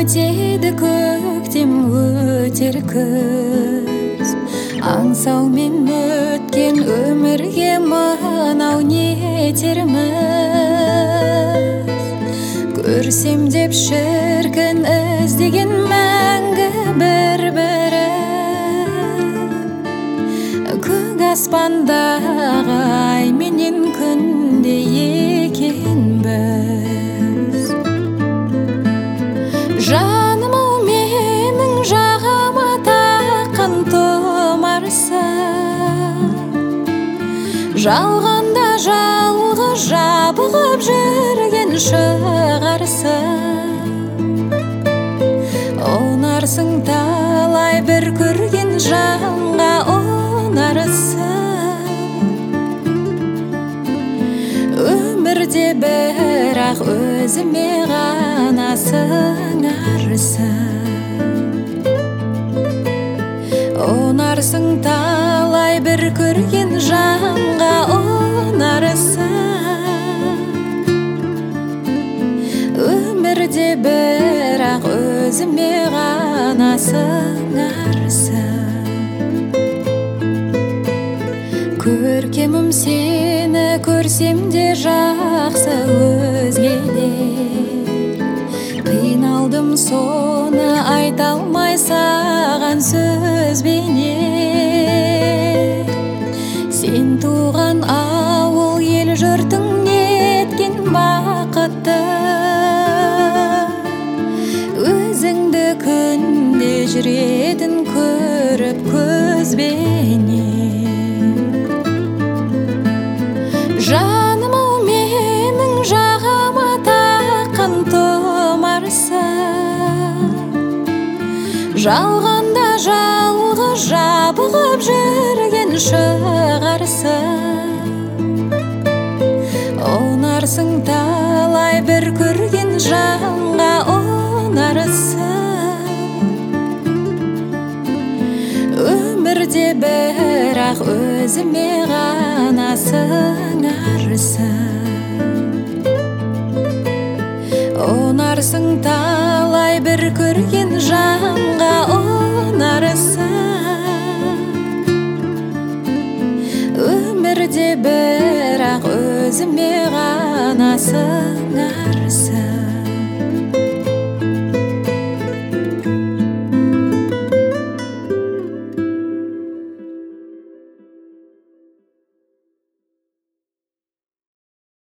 өтеді көктем өтер күз, аңсаумен өткен өмірге мынау нетерміз. Көрсем деп шіркін іздеген мәңгі бір-бірін, көк аспандағы ай менен күнде екенбіз. Жаным-ау менің жағама таққан тұмарсың, жалғанда жалғыз жабығып жүрген шығарсың. Онарсың талай бір көрген жанға онарсың. Өмірде бірақ өзіме ғана сыңарсың. Онарсың талай бір көрген жанға онарсың. Өмірде бірақ өзіме ғана сыңарсың. Көркемім сені көрсем де жақсы өзгелер, қиналдым соны айта алмай саған сөзбенен. Сен туған ауыл ел жұртың неткен бақытты, өзіңді күнде жүретін көріп көзбенен. Жаным-ау менің жағама таққан тұмарсың, жалғанда жалғыз жабығып жүрген шығарсың. Онарсың талай бір көрген жанға онарсың. Өмірде бірақ өзіме ғана сыңарсың. Онарсың талай бір көрген жанға онарсың. Өмірде бірақ өзіме ғана сыңарсың.